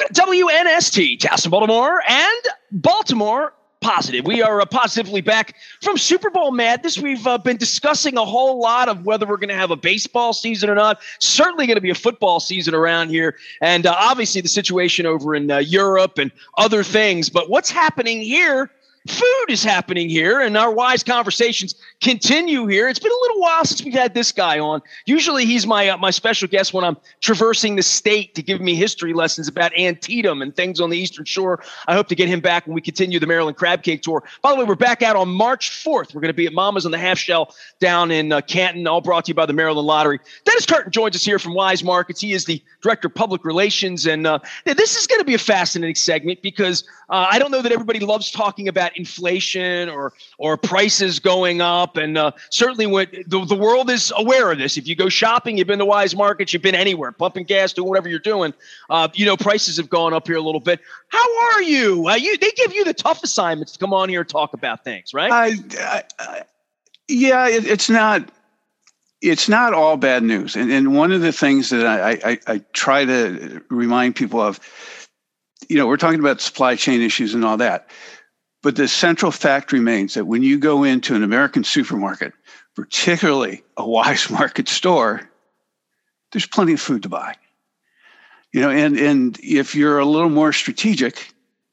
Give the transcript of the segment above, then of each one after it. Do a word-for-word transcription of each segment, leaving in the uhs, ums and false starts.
W N S T, Towson, Baltimore, and Baltimore Positive. We are uh, positively back from Super Bowl Madness. We've uh, been discussing a whole lot of whether we're going to have a baseball season or not. Certainly going to be a football season around here. And uh, obviously the situation over in uh, Europe and other things. But what's happening here? Food is happening here, and our wise conversations continue here. It's been a little while since we've had this guy on. Usually he's my uh, my special guest when I'm traversing the state to give me history lessons about Antietam and things on the Eastern Shore. I hope to get him back when we continue the Maryland Crab Cake Tour. By the way, we're back out on March fourth. We're going to be at Mama's on the Half Shell down in uh, Canton, all brought to you by the Maryland Lottery. Dennis Curtin joins us here from Wise Markets. He is the Director of Public Relations, and uh, this is going to be a fascinating segment because uh, I don't know that everybody loves talking about inflation or or prices going up, and uh, certainly when the, the world is aware of this. If you go shopping, you've been to Wise Markets, you've been anywhere, pumping gas, doing whatever you're doing, uh, you know, prices have gone up here a little bit. How are you? Uh, you they give you the tough assignments to come on here and talk about things, right? I, I, I, yeah, it, it's not. It's not all bad news, and and one of the things that I, I I try to remind people of, you know, we're talking about supply chain issues and all that. But the central fact remains that when you go into an American supermarket, particularly a Wise Market store, there's plenty of food to buy. You know, and, and if you're a little more strategic,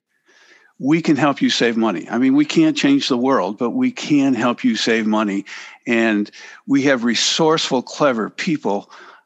we can help you save money. I mean, we can't change the world, but we can help you save money. And we have resourceful, clever people.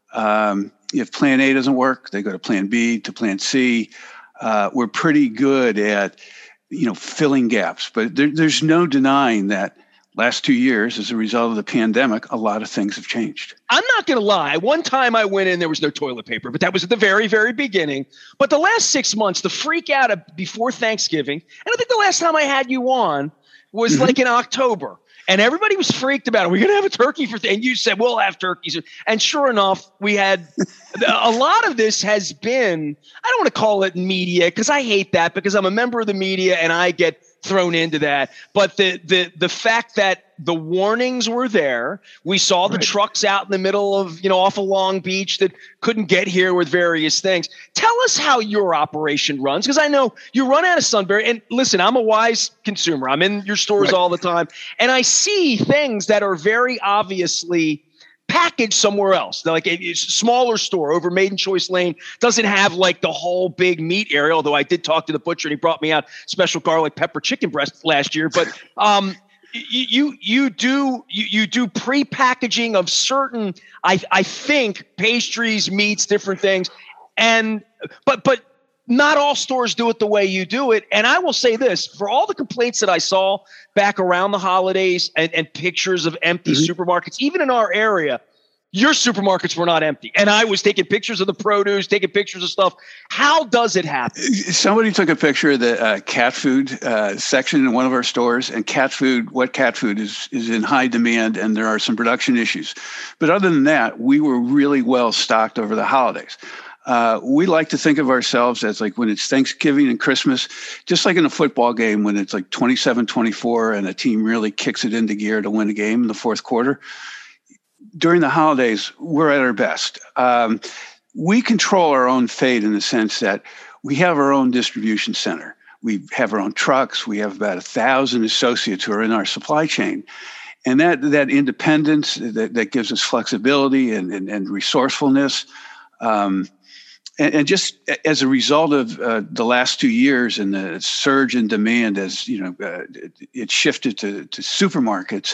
Um, if plan A doesn't work, they go to plan B, to plan C. Uh, we're pretty good at you know, filling gaps. But there, there's no denying that last two years, as a result of the pandemic, a lot of things have changed. I'm not going to lie. One time I went in, there was no toilet paper, but that was at the very, very beginning. But the last six months, the freak out of before Thanksgiving, and I think the last time I had you on was mm-hmm. like in October. And everybody was freaked about it. We're going to have a turkey for, th-. and you said, we'll have turkeys. And sure enough, we had a lot of this has been, I don't want to call it media because I hate that because I'm a member of the media and I get thrown into that. But the the the fact that the warnings were there, we saw the right. trucks out in the middle of, you know, off of Long Beach that couldn't get here with various things. Tell us how your operation runs, because I know you run out of Sunbury. And listen, I'm a Wise consumer. I'm in your stores right. all the time, and I see things that are very obviously packaged somewhere else. Like a, a smaller store over Maiden Choice Lane doesn't have like the whole big meat area, although I did talk to the butcher and he brought me out special garlic pepper chicken breast last year. But um, you you do you, you do pre-packaging of certain, I I think, pastries, meats, different things. And but but not all stores do it the way you do it. And I will say this, for all the complaints that I saw back around the holidays and, and pictures of empty mm-hmm. supermarkets, even in our area, your supermarkets were not empty. And I was taking pictures of the produce, taking pictures of stuff. How does it happen? Somebody took a picture of the uh, cat food uh, section in one of our stores, and cat food, wet cat food is, is in high demand, and there are some production issues. But other than that, we were really well stocked over the holidays. Uh, we like to think of ourselves as like when it's Thanksgiving and Christmas, just like in a football game when it's like twenty-seven twenty-four and a team really kicks it into gear to win a game in the fourth quarter. During the holidays, we're at our best. Um, we control our own fate in the sense that we have our own distribution center. We have our own trucks. We have about a thousand associates who are in our supply chain. And that that independence, that, that gives us flexibility and, and, and resourcefulness. Um, And, and just as a result of uh, the last two years and the surge in demand, as you know, uh, it, it shifted to, to supermarkets,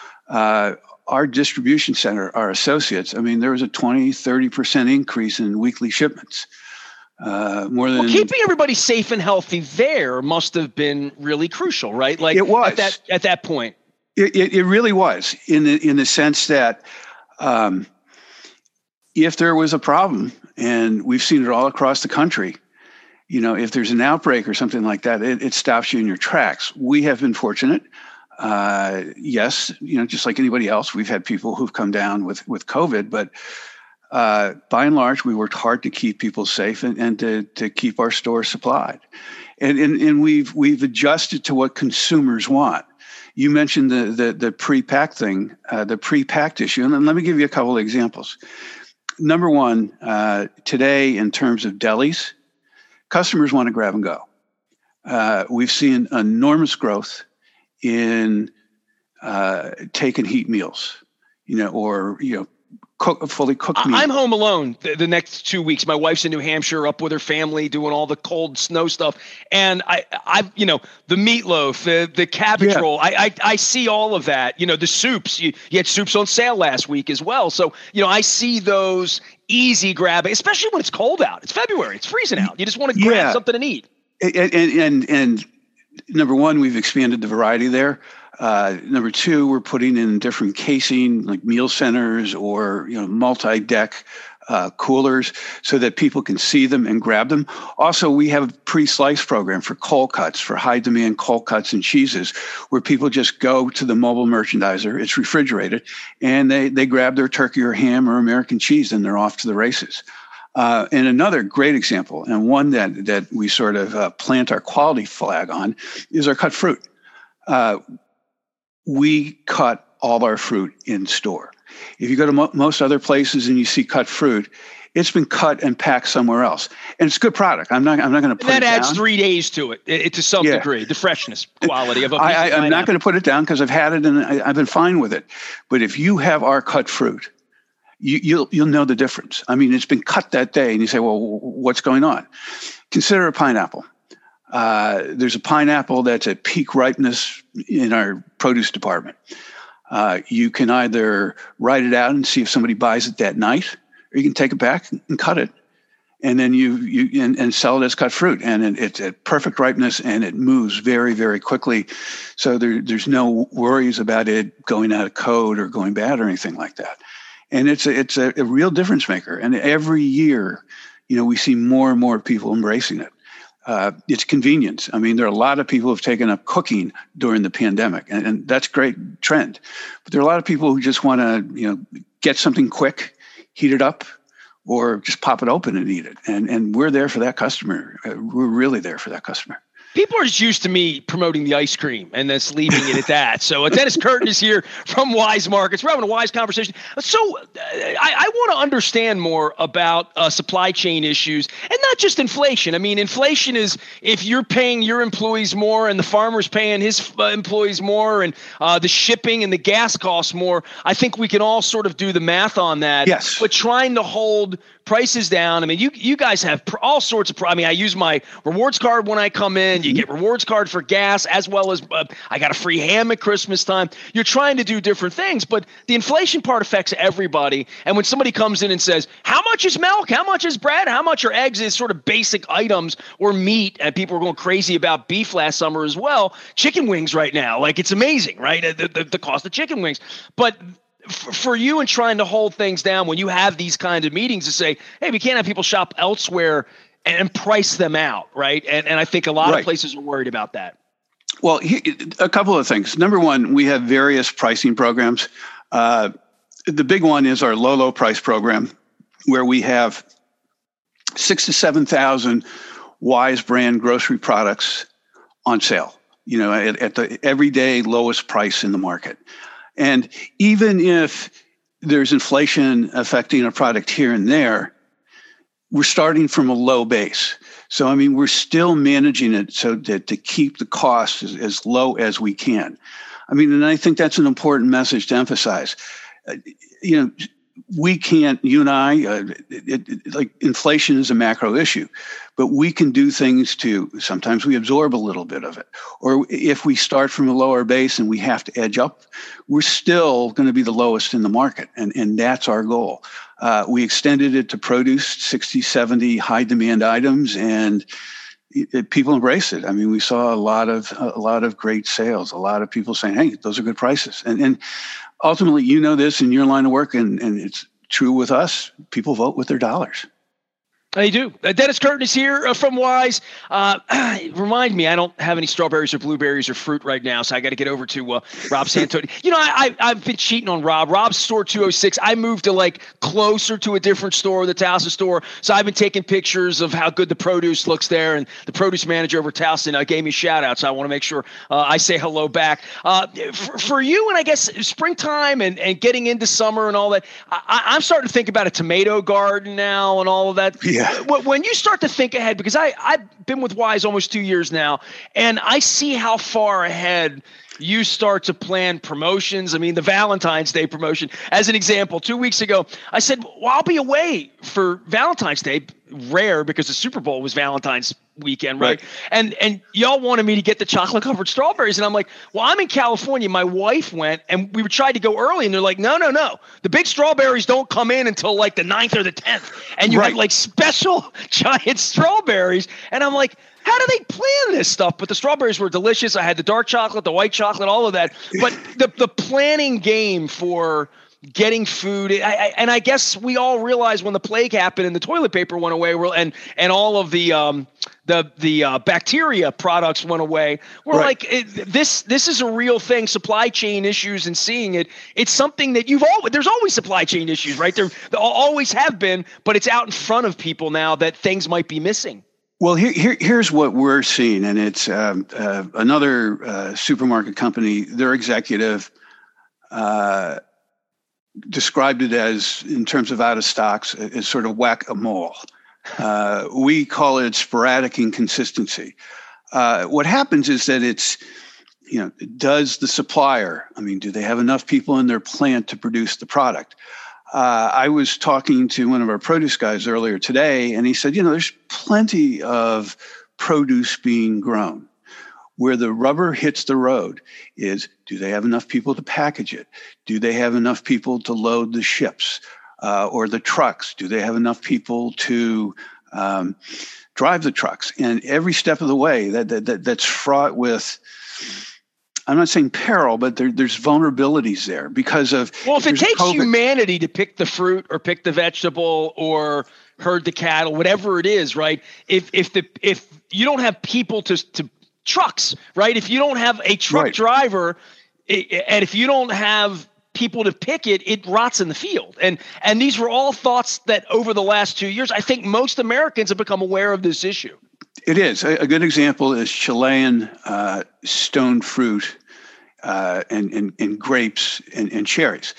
uh, our distribution center, our associates, I mean, there was a twenty, thirty percent increase in weekly shipments. Uh, more than well, keeping everybody safe and healthy there must have been really crucial, right? Like it was. at that at that point. It, it, it really was in the in the sense that um, if there was a problem, and we've seen it all across the country, you know, if there's an outbreak or something like that, it, it stops you in your tracks. We have been fortunate. Uh, yes, you know, just like anybody else, we've had people who've come down with, with COVID, but uh, by and large, we worked hard to keep people safe and, and to, to keep our stores supplied. And, and, and we've, we've adjusted to what consumers want. You mentioned the, the, the pre-packed thing, uh, the pre-packed issue. And then let me give you a couple of examples. Number one, uh, today, in terms of delis, customers want to grab and go. Uh, we've seen enormous growth in uh, take and heat meals, you know, or, you know, cook, fully cooked meals. I'm home alone the, the next two weeks. My wife's in New Hampshire up with her family doing all the cold snow stuff. And I, I, you know, the meatloaf, the, the cabbage yeah. roll, I, I, I see all of that, you know, the soups, you, you had soups on sale last week as well. So, you know, I see those easy grabbing, especially when it's cold out. It's February, it's freezing out. You just want to grab yeah. something to eat. And, and, and, and number one, we've expanded the variety there. Uh, number two, we're putting in different casing, like meal centers or, you know, multi-deck uh, coolers so that people can see them and grab them. Also, we have a pre-slice program for cold cuts, for high-demand cold cuts and cheeses, where people just go to the mobile merchandiser, it's refrigerated, and they, they grab their turkey or ham or American cheese, and they're off to the races. Uh, and another great example, and one that, that we sort of uh, plant our quality flag on, is our cut fruit. Uh, we cut all our fruit in store. If you go to mo- most other places and you see cut fruit, it's been cut and packed somewhere else, and it's a good product. I'm not. I'm not going to put and that it adds down. three days to it, it, it to some yeah. degree, the freshness quality of a piece I, I, of I'm not going to put it down because I've had it and I, I've been fine with it. But if you have our cut fruit, you, you'll you'll know the difference. I mean, it's been cut that day, and you say, "Well, what's going on?" Consider a pineapple. Uh, there's a pineapple that's at peak ripeness in our produce department. Uh, you can either write it out and see if somebody buys it that night, or you can take it back and cut it, and then you you and, and sell it as cut fruit. And it, it's at perfect ripeness, and it moves very, very quickly. So there, there's no worries about it going out of code or going bad or anything like that. And it's a, it's a, a real difference maker. And every year, you know, we see more and more people embracing it. Uh, it's convenience. I mean, there are a lot of people who have taken up cooking during the pandemic, and, and that's a great trend. But there are a lot of people who just want to, you know, get something quick, heat it up, or just pop it open and eat it. And and we're there for that customer. Uh, we're really there for that customer. People are just used to me promoting the ice cream and then leaving it at that. So uh, Dennis Curtin is here from Wise Markets. We're having a wise conversation. So uh, I, I want to understand more about uh, supply chain issues and not just inflation. I mean, inflation is if you're paying your employees more and the farmer's paying his uh, employees more and uh, the shipping and the gas costs more, I think we can all sort of do the math on that. Yes. But trying to hold prices down. I mean, you you guys have pr- all sorts of. Pr- I mean, I use my rewards card when I come in. You get rewards card for gas as well as uh, I got a free ham at Christmas time. You're trying to do different things, but the inflation part affects everybody. And when somebody comes in and says, "How much is milk? How much is bread? How much are eggs?" is sort of basic items or meat, and people are going crazy about beef last summer as well. Chicken wings right now, like it's amazing, right? The the, the cost of chicken wings, but. For you and trying to hold things down when you have these kinds of meetings to say, hey, we can't have people shop elsewhere and price them out, right? And and I think a lot right. of places are worried about that. Well, he, a couple of things. Number one, we have various pricing programs. Uh, the big one is our low, low price program, where we have six to seven thousand Wise brand grocery products on sale, you know, at, at the everyday lowest price in the market. And even if there's inflation affecting a product here and there, we're starting from a low base. So, I mean, we're still managing it so that to keep the cost as, as low as we can. I mean, and I think that's an important message to emphasize. Uh, you know, we can't, you and I, uh, it, it, like inflation is a macro issue, but we can do things to, sometimes we absorb a little bit of it. Or if we start from a lower base and we have to edge up, we're still going to be the lowest in the market. And, and that's our goal. Uh, we extended it to produce, sixty, seventy high demand items, and it, it, people embrace it. I mean, we saw a lot of, a lot of great sales, a lot of people saying, hey, those are good prices. And, and ultimately, you know this in your line of work, and, and it's true with us. People vote with their dollars. They do. Uh, Dennis Curtin is here uh, from Wise. Uh, remind me, I don't have any strawberries or blueberries or fruit right now, so I got to get over to uh, Rob Santoni. You know, I, I, I've been cheating on Rob. Rob's store two oh six. I moved to like closer to a different store, the Towson store. So I've been taking pictures of how good the produce looks there, and the produce manager over Towson uh, gave me a shout out. So I want to make sure uh, I say hello back. Uh, for, for you, and I guess springtime and, and getting into summer and all that, I, I'm starting to think about a tomato garden now and all of that. Yeah. Yeah. When you start to think ahead, because I, I've been with Wise almost two years now, and I see how far ahead you start to plan promotions. I mean, the Valentine's Day promotion, as an example, two weeks ago, I said, well, I'll be away for Valentine's Day. Rare, because the Super Bowl was Valentine's weekend, right? right? And and y'all wanted me to get the chocolate covered strawberries. And I'm like, well, I'm in California. My wife went, and we tried to go early, and they're like, no, no, no. The big strawberries don't come in until like the ninth or the tenth. And you right. have like special giant strawberries. And I'm like, how do they plan this stuff? But the strawberries were delicious. I had the dark chocolate, the white chocolate, all of that. But the the planning game for getting food, I, I, and I guess we all realized when the plague happened and the toilet paper went away, and and all of the um, the the uh, bacteria products went away. We're right. like, it, this this is a real thing. Supply chain issues, and seeing it, it's something that you've always there's always supply chain issues, right? There, there always have been, but it's out in front of people now that things might be missing. Well, here, here, here's what we're seeing, and it's um, uh, another uh, supermarket company. Their executive uh, described it as, in terms of out of stocks, as sort of whack-a-mole. Uh, we call it sporadic inconsistency. Uh, what happens is that it's, you know, does the supplier, I mean, do they have enough people in their plant to produce the product? Uh, I was talking to one of our produce guys earlier today, and he said, you know, there's plenty of produce being grown. Where the rubber hits the road is, do they have enough people to package it? Do they have enough people to load the ships uh, or the trucks? Do they have enough people to um, drive the trucks? And every step of the way, that, that, that that's fraught with, I'm not saying peril, but there, there's vulnerabilities there because of. Well, if it takes COVID. Humanity to pick the fruit or pick the vegetable or herd the cattle, whatever it is, right? If if the if you don't have people to to trucks, right? If you don't have a truck right. driver, it, and if you don't have people to pick it, it rots in the field. And and these were all thoughts that over the last two years, I think most Americans have become aware of this issue. It is. A, a good example is Chilean uh, stone fruit uh, and, and, and grapes and, and cherries.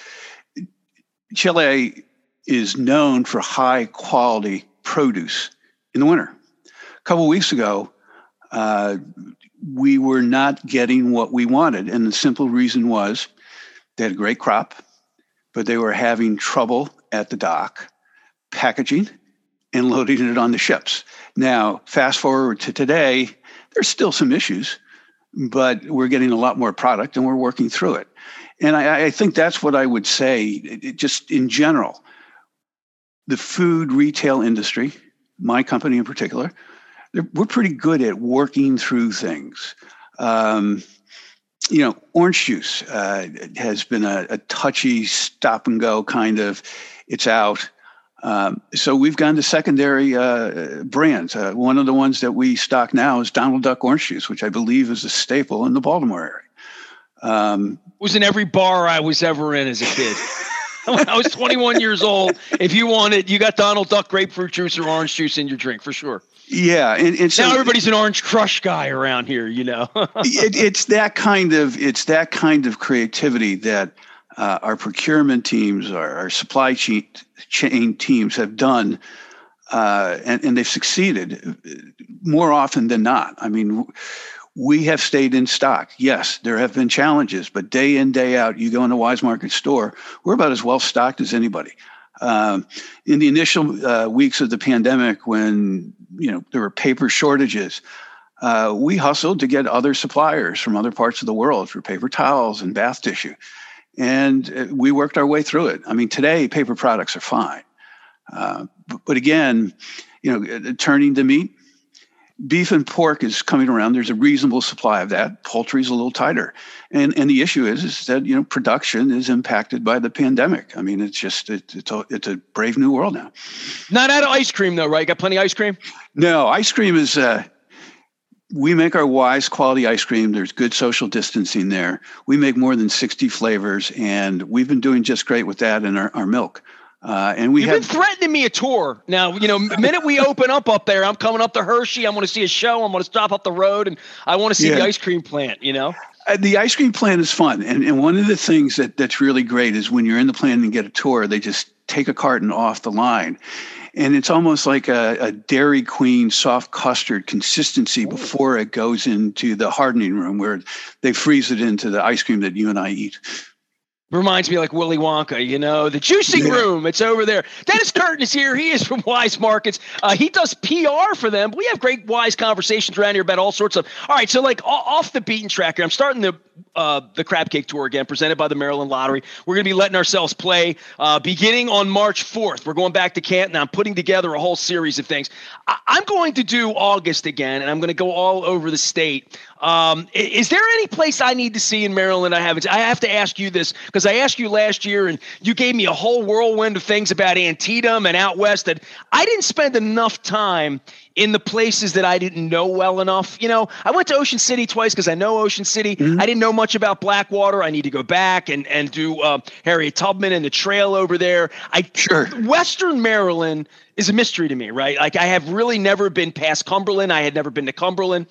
Chile is known for high quality produce in the winter. A couple of weeks ago, uh, we were not getting what we wanted. And the simple reason was they had a great crop, but they were having trouble at the dock packaging and loading it on the ships. Now, fast forward to today, there's still some issues, but we're getting a lot more product and we're working through it. And I, I think that's what I would say, it, just in general. The food retail industry, my company in particular, we're pretty good at working through things. Um, you know, orange juice uh, has been a, a touchy stop and go kind of, it's out. Um, so we've gone to secondary uh, brands. Uh, one of the ones that we stock now is Donald Duck orange juice, which I believe is a staple in the Baltimore area. Um, it was in every bar I was ever in as a kid. When I was twenty-one years old, if you wanted, you got Donald Duck grapefruit juice or orange juice in your drink for sure. Yeah, and, and so now everybody's an Orange Crush guy around here, you know. it, it's that kind of it's that kind of creativity that uh, our procurement teams, our, our supply chain, chain teams have done, uh, and, and they've succeeded more often than not. I mean, we have stayed in stock. Yes, there have been challenges, but day in, day out, you go in a Wise Market store, we're about as well stocked as anybody. Um, in the initial uh, weeks of the pandemic, when you know there were paper shortages, uh, we hustled to get other suppliers from other parts of the world for paper towels and bath tissue, and uh, we worked our way through it. I mean, today paper products are fine, uh, but, but again, you know, turning to meat, beef and pork is coming around. There's a reasonable supply of that. Poultry is a little tighter. And and the issue is, is that, you know, production is impacted by the pandemic. I mean, it's just, it, it's, a, it's a brave new world now. Not out of ice cream though, right? You got plenty of ice cream? No, ice cream is, uh, we make our Wise quality ice cream. There's good social distancing there. We make more than sixty flavors, and we've been doing just great with that in our, our milk. Uh, and we You've have been threatening me a tour. Now, you know, the minute we open up up there, I'm coming up to Hershey. I'm going to see a show. I'm going to stop up the road, and I want to see yeah. the ice cream plant, you know? Uh, the ice cream plant is fun. And, and one of the things that, that's really great is when you're in the plant and get a tour, they just take a carton off the line. and it's almost like a, a Dairy Queen soft custard consistency before it goes into the hardening room where they freeze it into the ice cream that you and I eat. Reminds me like Willy Wonka, you know, the juicing Yeah. room. It's over there. Dennis Curtin is here. He is from Wise Markets. Uh, he does P R for them. We have great Wise conversations around here about all sorts of. All right, so like o- off the beaten track here, I'm starting the uh, the Crab Cake Tour again, presented by the Maryland Lottery. We're going to be letting ourselves play uh, beginning on March fourth. We're going back to Canton. I'm putting together a whole series of things. I- I'm going to do August again, and I'm going to go all over the state. Um, i- is there any place I need to see in Maryland I haven't? I have to ask you this because I asked you last year, and you gave me a whole whirlwind of things about Antietam and out west that I didn't spend enough time in the places that I didn't know well enough. You know, I went to Ocean City twice because I know Ocean City. Mm-hmm. I didn't know much about Blackwater. I need to go back and, and do uh, Harriet Tubman and the trail over there. I Sure. Western Maryland is a mystery to me, right? Like I have really never been past Cumberland. I had never been to Cumberland.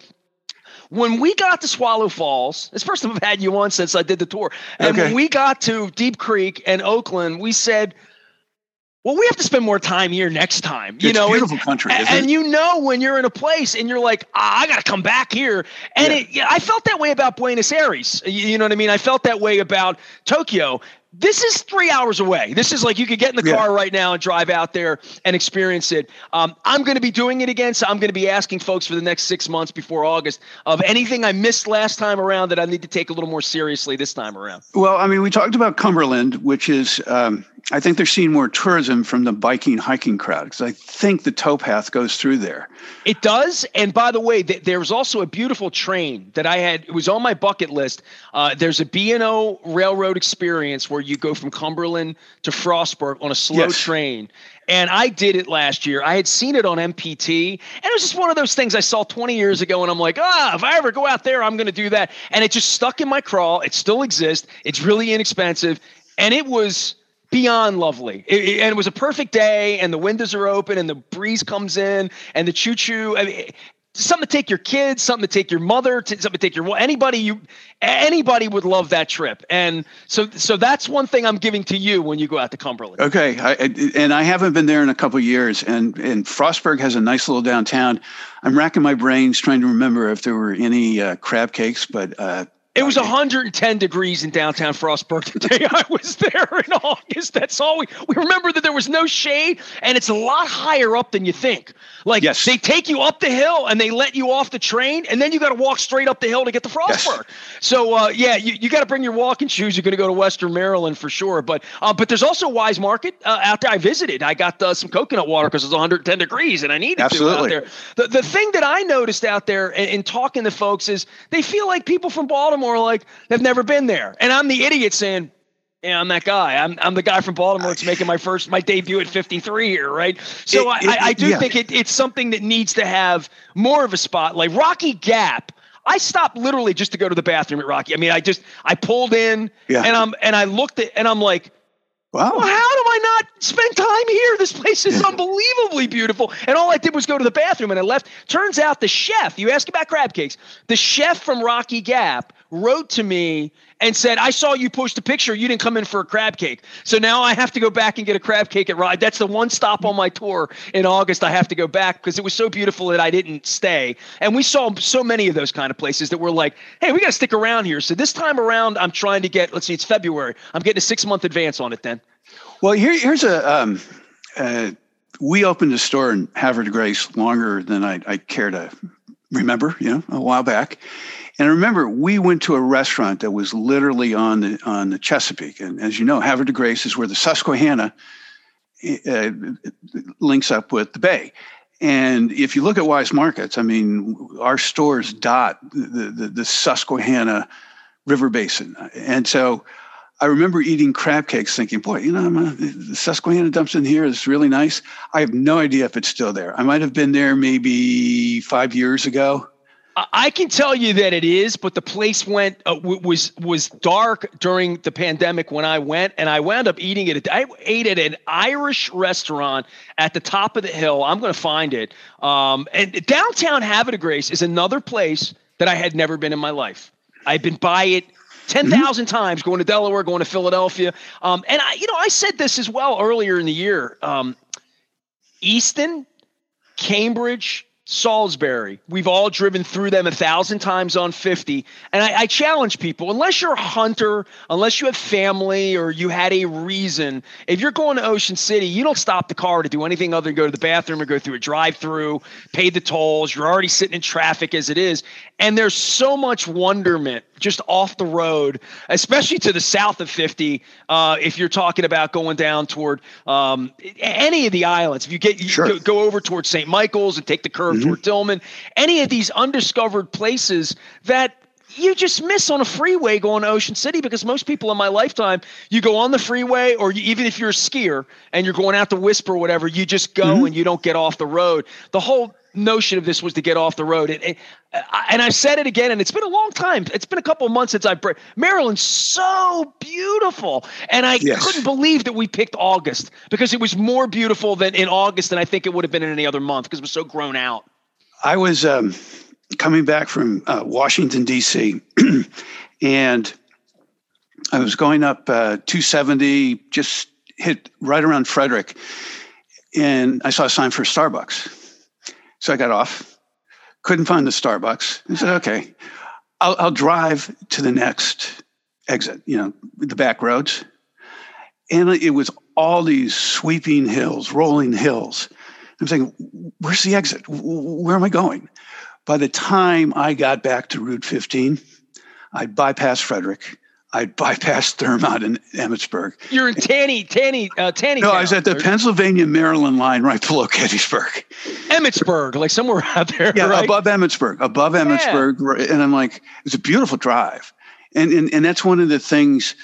When we got to Swallow Falls, it's the first time I've had you on since I did the tour. And Okay. when we got to Deep Creek and Oakland, we said, well, we have to spend more time here next time. You It's know, beautiful country, and, isn't and it? you know when you're in a place and you're like, ah, I got to come back here. And Yeah. it, yeah, I felt that way about Buenos Aires. You, you know what I mean? I felt that way about Tokyo. This is three hours away. This is like you could get in the Yeah. car right now and drive out there and experience it. Um, I'm going to be doing it again, so I'm going to be asking folks for the next six months before August of anything I missed last time around that I need to take a little more seriously this time around. Well, I mean, we talked about Cumberland, which is, um, I think they're seeing more tourism from the biking, hiking crowd, because I think the towpath goes through there. It does. And by the way, th- there was also a beautiful train that I had. It was on my bucket list. Uh, there's a B and O railroad experience where you go from Cumberland to Frostburg on a slow Yes. train. And I did it last year. I had seen it on M P T, and it was just one of those things I saw twenty years ago, and I'm like, ah, if I ever go out there, I'm going to do that. And it just stuck in my crawl. It still exists. It's really inexpensive, and it was beyond lovely. It, it- and it was a perfect day, and the windows are open, and the breeze comes in, and the choo-choo. I mean, something to take your kids, something to take your mother, to, something to take your anybody. You anybody would love that trip, and so so that's one thing I'm giving to you when you go out to Cumberland. Okay, I, I- and I haven't been there in a couple of years, and, and Frostburg has a nice little downtown. I'm racking my brains trying to remember if there were any uh, crab cakes, but uh, It was one hundred ten degrees in downtown Frostburg the day I was there in August. That's all we we remember, that there was no shade, and it's a lot higher up than you think. Like Yes. they take you up the hill and they let you off the train, and then you got to walk straight up the hill to get to Frostburg. So uh, yeah, you, you got to bring your walking shoes. You're going to go to Western Maryland for sure. But uh, but there's also Wise Market uh, out there. I visited. I got uh, some coconut water because it was one hundred ten degrees, and I needed Absolutely. to out there. The the thing that I noticed out there in, in talking to folks is they feel like people from Baltimore like they've never been there, and I'm the idiot saying, yeah, I'm that guy. I'm I'm the guy from Baltimore that's making my first my debut at fifty-three here, right? So It- I, it- I, I do yeah. think it, it's something that needs to have more of a spot. Like Rocky Gap, I stopped literally just to go to the bathroom at Rocky. I mean, I just I pulled in Yeah. and I'm and I looked at and I'm like, wow. well, how do I not spend time here? This place is unbelievably beautiful. And all I did was go to the bathroom and I left. Turns out the chef, you ask about crab cakes, the chef from Rocky Gap wrote to me and said, I saw you post a picture. You didn't come in for a crab cake. So now I have to go back and get a crab cake at Rocky. That's the one stop on my tour in August. I have to go back because it was so beautiful that I didn't stay. And we saw so many of those kind of places that were like, hey, we got to stick around here. So this time around, I'm trying to get, let's see, it's February. I'm getting a six month advance on it then. Well, here, here's a. Um, uh, we opened a store in Havre de Grace longer than I, I care to remember, you know, a while back. And I remember we went to a restaurant that was literally on the on the Chesapeake, and as you know, Havre de Grace is where the Susquehanna uh, links up with the bay. And if you look at Wise Markets, I mean, our stores dot the the, the Susquehanna River Basin, and so. I remember eating crab cakes thinking, boy, you know, I'm, uh, the Susquehanna dumps in here is really nice. I have no idea if it's still there. I might have been there maybe five years ago. I- I can tell you that it is, but the place went uh, w- was was dark during the pandemic when I went, and I wound up eating it. I ate at an Irish restaurant at the top of the hill. I'm going to find it. Um, and downtown Havre de Grace is another place that I had never been in my life. I've been by it ten thousand mm-hmm. times, going to Delaware, going to Philadelphia. Um, and I, you know, I said this as well earlier in the year. Um, Easton, Cambridge, Salisbury. We've all driven through them a thousand times on fifty. And I, I challenge people, unless you're a hunter, unless you have family or you had a reason, if you're going to Ocean City, you don't stop the car to do anything other than go to the bathroom or go through a drive-through, pay the tolls. You're already sitting in traffic as it is. And there's so much wonderment just off the road, especially to the south of fifty. Uh, if you're talking about going down toward um, any of the islands, if you get Sure. you go, go over towards Saint Michael's and take the curve Mm-hmm. toward Tillman, any of these undiscovered places that you just miss on a freeway going to Ocean City, because most people in my lifetime, you go on the freeway, or you, even if you're a skier and you're going out to Whisper or whatever, you just go Mm-hmm. and you don't get off the road. The whole notion of this was to get off the road. It, it, I, and I've said it again, and it's been a long time. It's been a couple of months since I've been. Maryland's so beautiful. And I Yes. couldn't believe that we picked August, because it was more beautiful than in August than I think it would have been in any other month, because it was so grown out. I was um, coming back from uh, Washington, D C, and I was going up uh, two seventy, just hit right around Frederick, and I saw a sign for Starbucks. So I got off, couldn't find the Starbucks. I said, okay, I'll, I'll drive to the next exit, you know, the back roads. And it was all these sweeping hills, rolling hills. I'm saying, where's the exit? Where am I going? By the time I got back to Route fifteen, I bypassed Frederick. I bypassed Thurmont and Emmitsburg. You're in Tanny, Tanny, uh, Tanny. No, I was at the Pennsylvania-Maryland line right below Gettysburg. Emmitsburg, like somewhere out there. Yeah, right? above Emmitsburg, above Emmitsburg. Yeah. And I'm like, it's a beautiful drive. And, and, and that's one of the things.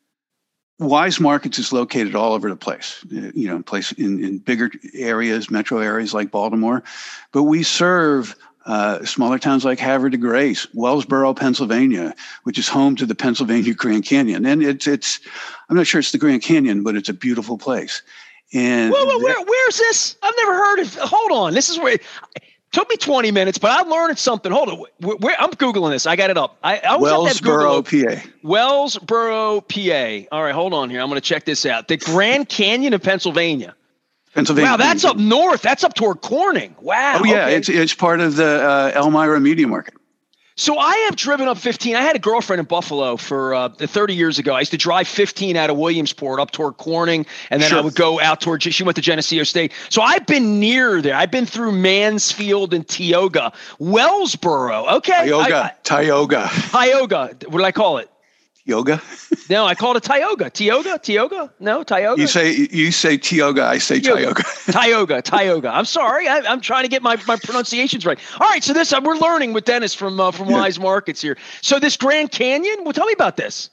Wise Markets is located all over the place, you know, place in, in bigger areas, metro areas like Baltimore. But we serve uh, smaller towns like Havre de Grace, Wellsboro, Pennsylvania, which is home to the Pennsylvania Grand Canyon. And it's, it's I'm not sure it's the Grand Canyon, but it's a beautiful place. And whoa, whoa, where, where's this? I've never heard of. Hold on. This is where. Took me twenty minutes, but I'm learning something. Hold on. Where, where, I'm Googling this. I got it up. I, I always have to Wellsboro, Google P A. Wellsboro, P A. All right, hold on here. I'm going to check this out. The Grand Canyon of Pennsylvania. Pennsylvania. Wow, that's up north. That's up toward Corning. Wow. Oh, yeah. Okay. It's it's part of the uh, Elmira Media Market. So I have driven up fifteen. I had a girlfriend in Buffalo for uh, thirty years ago. I used to drive fifteen out of Williamsport up toward Corning, and then Sure. I would go out toward, she went to Geneseo State. So I've been near there. I've been through Mansfield and Tioga. Wellsboro. Okay. Tioga. I, I, Tioga. Tioga. What did I call it? Yoga. No, I called it Tioga. Tioga? Tioga? No, Tioga? You say you say Tioga, I say Tioga. Tioga, Tioga. I'm sorry. I, I'm trying to get my, my pronunciations right. All right, so this uh, we're learning with Dennis from uh, from Yeah. Wise Markets here. So this Grand Canyon, well, tell me about this.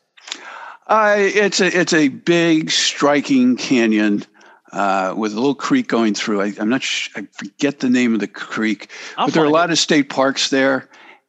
Uh, it's a it's a big striking canyon uh, with a little creek going through. I, I'm not sh- I forget the name of the creek, I'll but there are a find lot it. of state parks there,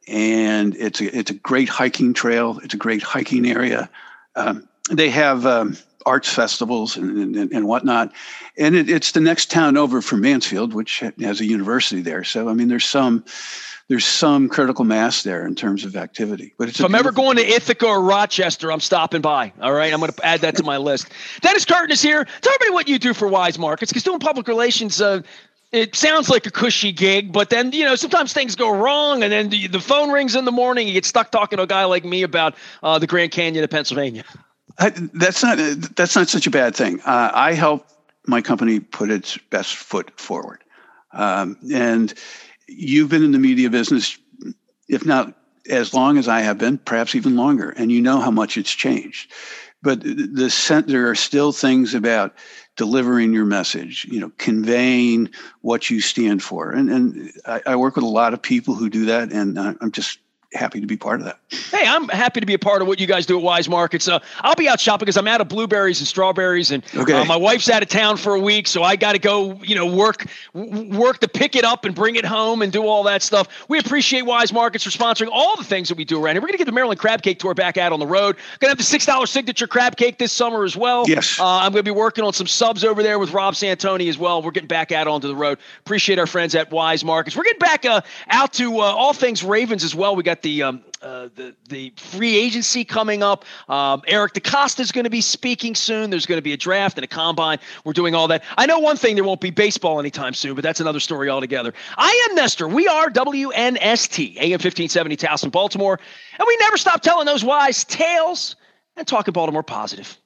and it's a it's a great hiking trail. It's a great hiking area. Um, they have um, arts festivals and, and, and whatnot, and it, it's the next town over from Mansfield, which has a university there. So I mean, there's some there's some critical mass there in terms of activity. But it's If a I'm ever beautiful- going to Ithaca or Rochester, I'm stopping by. All right, I'm going to add that to my list. Dennis Curtin is here. Tell everybody what you do for Wise Markets, because doing public relations, uh, it sounds like a cushy gig, but then, you know, sometimes things go wrong, and then the, the phone rings in the morning. You get stuck talking to a guy like me about uh, the Grand Canyon of Pennsylvania. I, that's not that's not such a bad thing. Uh, I help my company put its best foot forward, um, and you've been in the media business, if not as long as I have been, perhaps even longer, and you know how much it's changed. But the there are still things about delivering your message, you know, conveying what you stand for, and and I, I work with a lot of people who do that, and I'm just happy to be part of that. Hey, I'm happy to be a part of what you guys do at Wise Markets. Uh, I'll be out shopping because I'm out of blueberries and strawberries, and Okay. uh, my wife's out of town for a week, so I got to go, you know, work w- work to pick it up and bring it home and do all that stuff. We appreciate Wise Markets for sponsoring all the things that we do around here. We're going to get the Maryland Crab Cake Tour back out on the road. Going to have the six dollar signature crab cake this summer as well. Yes. Uh, I'm going to be working on some subs over there with Rob Santoni as well. We're getting back out onto the road. Appreciate our friends at Wise Markets. We're getting back uh, out to uh, all things Ravens as well. We got the um, uh, the the free agency coming up. Um, Eric DeCosta is going to be speaking soon. There's going to be a draft and a combine. We're doing all that. I know one thing, there won't be baseball anytime soon, but that's another story altogether. I am Nestor. We are W N S T, A M fifteen seventy Towson, Baltimore. And we never stop telling those wise tales and talking Baltimore positive.